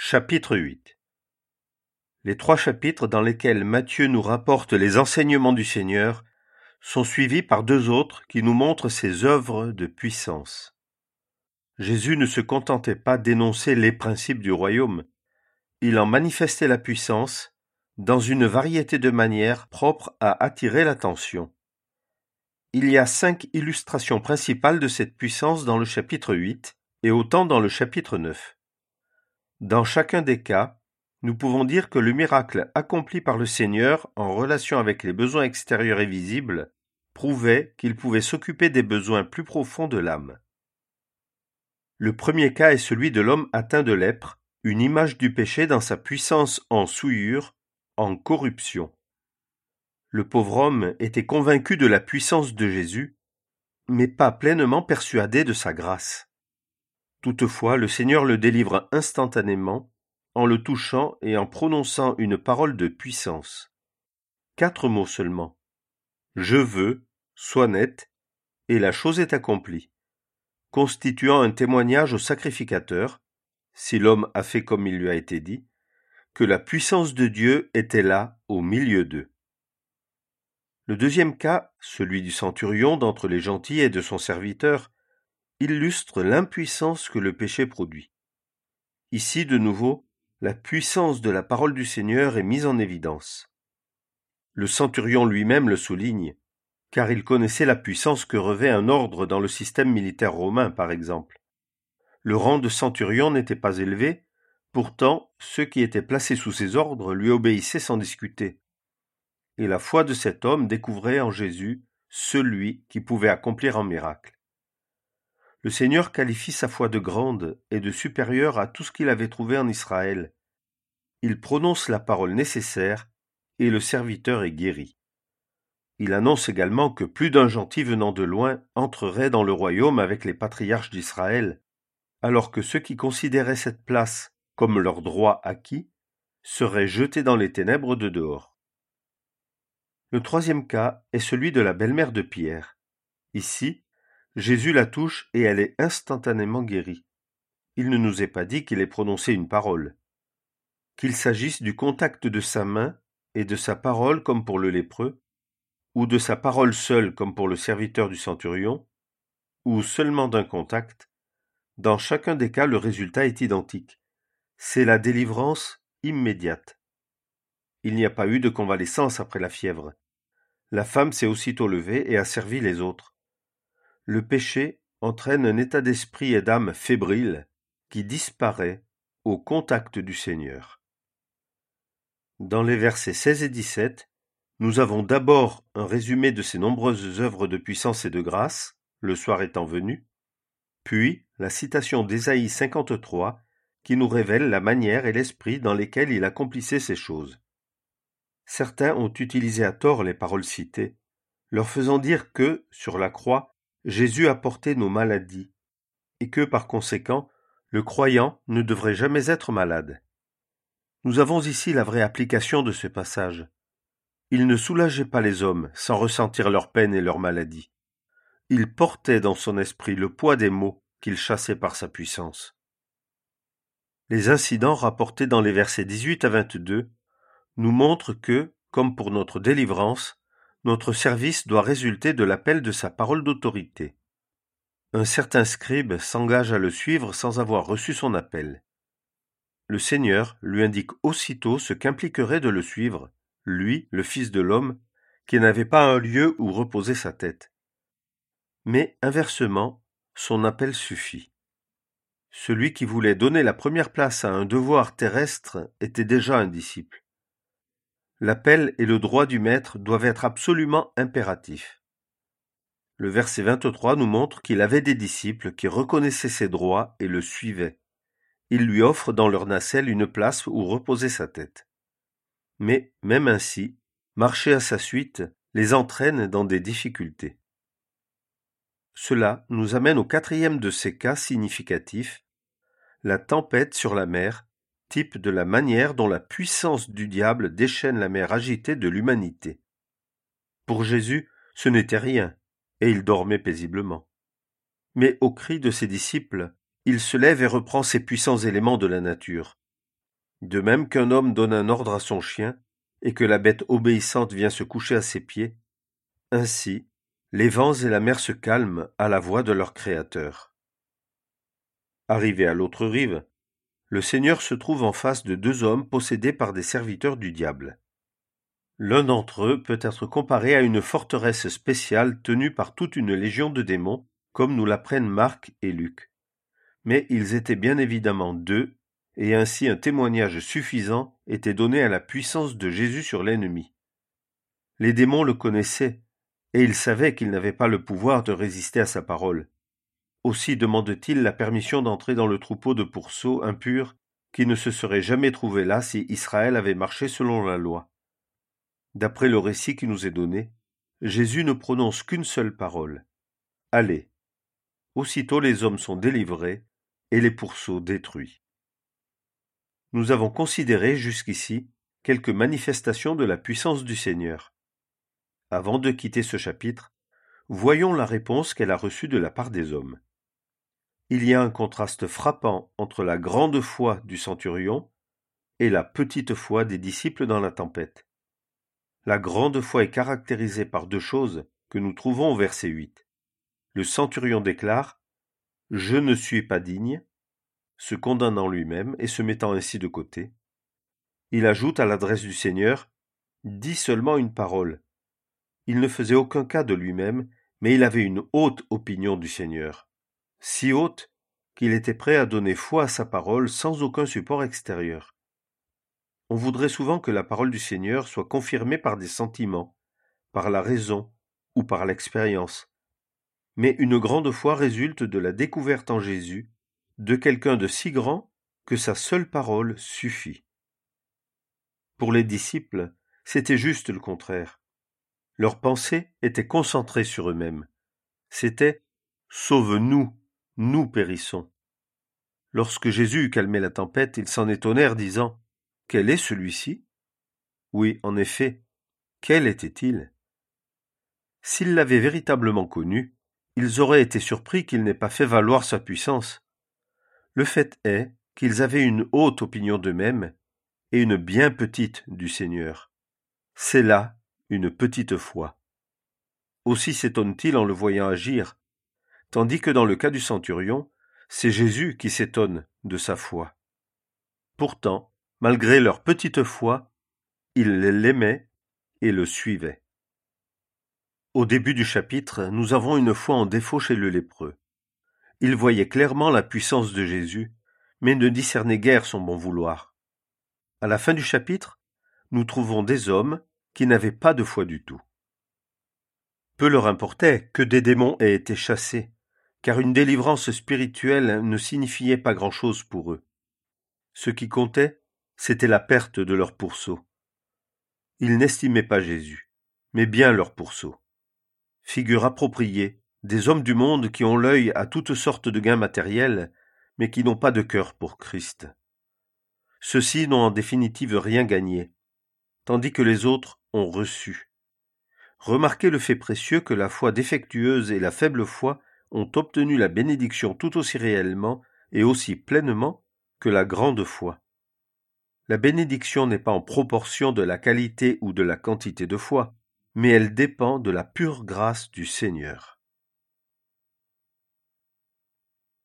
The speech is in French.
Chapitre 8. Les 3 chapitres dans lesquels Matthieu nous rapporte les enseignements du Seigneur sont suivis par 2 autres qui nous montrent ses œuvres de puissance. Jésus ne se contentait pas d'énoncer les principes du royaume, il en manifestait la puissance dans une variété de manières propres à attirer l'attention. Il y a 5 illustrations principales de cette puissance dans le chapitre 8 et autant dans le chapitre 9. Dans chacun des cas, nous pouvons dire que le miracle accompli par le Seigneur en relation avec les besoins extérieurs et visibles prouvait qu'il pouvait s'occuper des besoins plus profonds de l'âme. Le premier cas est celui de l'homme atteint de lèpre, une image du péché dans sa puissance en souillure, en corruption. Le pauvre homme était convaincu de la puissance de Jésus, mais pas pleinement persuadé de sa grâce. Toutefois, le Seigneur le délivre instantanément, en le touchant et en prononçant une parole de puissance. 4 mots seulement. Je veux, sois net, et la chose est accomplie, constituant un témoignage au sacrificateur, si l'homme a fait comme il lui a été dit, que la puissance de Dieu était là au milieu d'eux. Le deuxième cas, celui du centurion d'entre les gentils et de son serviteur, illustre l'impuissance que le péché produit. Ici, de nouveau, la puissance de la parole du Seigneur est mise en évidence. Le centurion lui-même le souligne, car il connaissait la puissance que revêt un ordre dans le système militaire romain, par exemple. Le rang de centurion n'était pas élevé, pourtant ceux qui étaient placés sous ses ordres lui obéissaient sans discuter. Et la foi de cet homme découvrait en Jésus celui qui pouvait accomplir un miracle. Le Seigneur qualifie sa foi de grande et de supérieure à tout ce qu'il avait trouvé en Israël. Il prononce la parole nécessaire et le serviteur est guéri. Il annonce également que plus d'un gentil venant de loin entrerait dans le royaume avec les patriarches d'Israël, alors que ceux qui considéraient cette place comme leur droit acquis seraient jetés dans les ténèbres de dehors. Le troisième cas est celui de la belle-mère de Pierre. Ici, Jésus la touche et elle est instantanément guérie. Il ne nous est pas dit qu'il ait prononcé une parole. Qu'il s'agisse du contact de sa main et de sa parole comme pour le lépreux, ou de sa parole seule comme pour le serviteur du centurion, ou seulement d'un contact, dans chacun des cas le résultat est identique. C'est la délivrance immédiate. Il n'y a pas eu de convalescence après la fièvre. La femme s'est aussitôt levée et a servi les autres. Le péché entraîne un état d'esprit et d'âme fébrile qui disparaît au contact du Seigneur. Dans les versets 16 et 17, nous avons d'abord un résumé de ces nombreuses œuvres de puissance et de grâce, le soir étant venu, puis la citation d'Ésaïe 53 qui nous révèle la manière et l'esprit dans lesquels il accomplissait ces choses. Certains ont utilisé à tort les paroles citées, leur faisant dire que, sur la croix, Jésus a porté nos maladies, et que, par conséquent, le croyant ne devrait jamais être malade. Nous avons ici la vraie application de ce passage. Il ne soulageait pas les hommes sans ressentir leur peine et leur maladie. Il portait dans son esprit le poids des maux qu'il chassait par sa puissance. Les incidents rapportés dans les versets 18 à 22 nous montrent que, comme pour notre délivrance, notre service doit résulter de l'appel de sa parole d'autorité. Un certain scribe s'engage à le suivre sans avoir reçu son appel. Le Seigneur lui indique aussitôt ce qu'impliquerait de le suivre, lui, le Fils de l'homme, qui n'avait pas un lieu où reposer sa tête. Mais, inversement, son appel suffit. Celui qui voulait donner la première place à un devoir terrestre était déjà un disciple. L'appel et le droit du maître doivent être absolument impératifs. Le verset 23 nous montre qu'il avait des disciples qui reconnaissaient ses droits et le suivaient. Il lui offre dans leur nacelle une place où reposer sa tête. Mais, même ainsi, marcher à sa suite les entraîne dans des difficultés. Cela nous amène au 4e de ces cas significatifs, la tempête sur la mer, type de la manière dont la puissance du diable déchaîne la mer agitée de l'humanité. Pour Jésus, ce n'était rien, et il dormait paisiblement. Mais au cri de ses disciples, il se lève et reprend ses puissants éléments de la nature. De même qu'un homme donne un ordre à son chien, et que la bête obéissante vient se coucher à ses pieds, ainsi les vents et la mer se calment à la voix de leur Créateur. Arrivé à l'autre rive, le Seigneur se trouve en face de deux hommes possédés par des serviteurs du diable. L'un d'entre eux peut être comparé à une forteresse spéciale tenue par toute une légion de démons, comme nous l'apprennent Marc et Luc. Mais ils étaient bien évidemment deux, et ainsi un témoignage suffisant était donné à la puissance de Jésus sur l'ennemi. Les démons le connaissaient, et ils savaient qu'ils n'avaient pas le pouvoir de résister à sa parole. Aussi demande-t-il la permission d'entrer dans le troupeau de pourceaux impurs qui ne se serait jamais trouvé là si Israël avait marché selon la loi. D'après le récit qui nous est donné, Jésus ne prononce qu'une seule parole. « Allez !» Aussitôt les hommes sont délivrés et les pourceaux détruits. Nous avons considéré jusqu'ici quelques manifestations de la puissance du Seigneur. Avant de quitter ce chapitre, voyons la réponse qu'elle a reçue de la part des hommes. Il y a un contraste frappant entre la grande foi du centurion et la petite foi des disciples dans la tempête. La grande foi est caractérisée par deux choses que nous trouvons au verset 8. Le centurion déclare « Je ne suis pas digne », se condamnant lui-même et se mettant ainsi de côté. Il ajoute à l'adresse du Seigneur « Dis seulement une parole ». Il ne faisait aucun cas de lui-même, mais il avait une haute opinion du Seigneur, si haute qu'il était prêt à donner foi à sa parole sans aucun support extérieur. On voudrait souvent que la parole du Seigneur soit confirmée par des sentiments, par la raison ou par l'expérience. Mais une grande foi résulte de la découverte en Jésus de quelqu'un de si grand que sa seule parole suffit. Pour les disciples, c'était juste le contraire. Leurs pensées étaient concentrées sur eux-mêmes. C'était « Sauve-nous, nous périssons ». Lorsque Jésus eut calmé la tempête, ils s'en étonnèrent, disant « Quel est celui-ci » Oui, en effet, quel était-il ? S'ils l'avaient véritablement connu, ils auraient été surpris qu'il n'ait pas fait valoir sa puissance. Le fait est qu'ils avaient une haute opinion d'eux-mêmes et une bien petite du Seigneur. C'est là une petite foi. Aussi s'étonne-t-il en le voyant agir, tandis que dans le cas du centurion, c'est Jésus qui s'étonne de sa foi. Pourtant, malgré leur petite foi, ils l'aimaient et le suivaient. Au début du chapitre, nous avons une foi en défaut chez le lépreux. Il voyait clairement la puissance de Jésus, mais ne discernait guère son bon vouloir. À la fin du chapitre, nous trouvons des hommes qui n'avaient pas de foi du tout. Peu leur importait que des démons aient été chassés, car une délivrance spirituelle ne signifiait pas grand-chose pour eux. Ce qui comptait, c'était la perte de leur pourceau. Ils n'estimaient pas Jésus, mais bien leur pourceau. Figure appropriée des hommes du monde qui ont l'œil à toutes sortes de gains matériels, mais qui n'ont pas de cœur pour Christ. Ceux-ci n'ont en définitive rien gagné, tandis que les autres ont reçu. Remarquez le fait précieux que la foi défectueuse et la faible foi ont obtenu la bénédiction tout aussi réellement et aussi pleinement que la grande foi. La bénédiction n'est pas en proportion de la qualité ou de la quantité de foi, mais elle dépend de la pure grâce du Seigneur.